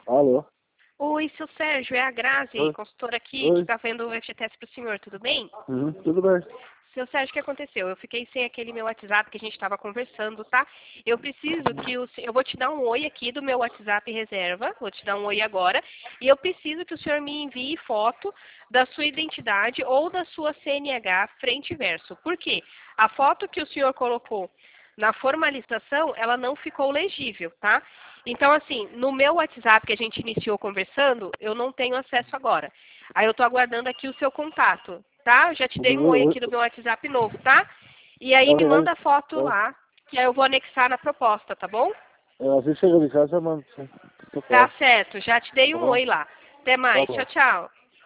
Alô? Oi, seu Sérgio, é a Grazi, Oi. consultora aqui, Oi. que está vendo o FGTS para o senhor, tudo bem? Tudo bem. Seu Sérgio, o que aconteceu? Eu fiquei sem aquele meu WhatsApp que a gente estava conversando, tá? Eu preciso que eu vou te dar um oi aqui do meu WhatsApp reserva, vou te dar um oi agora, e eu preciso que o senhor me envie foto da sua identidade ou da sua CNH frente e verso. Por quê? A foto que o senhor colocou na formalização, ela não ficou legível, tá? Então, assim, no meu WhatsApp que a gente iniciou conversando, eu não tenho acesso agora. Aí eu estou aguardando aqui o seu contato, tá? Eu já te dei um oi aqui do meu WhatsApp novo, tá? E aí me manda a foto lá, que aí eu vou anexar na proposta, tá bom? Assim chega em casa, eu mando. Tá certo, já te dei Tá um bom? oi lá. Até Tá mais, bom. tchau, tchau.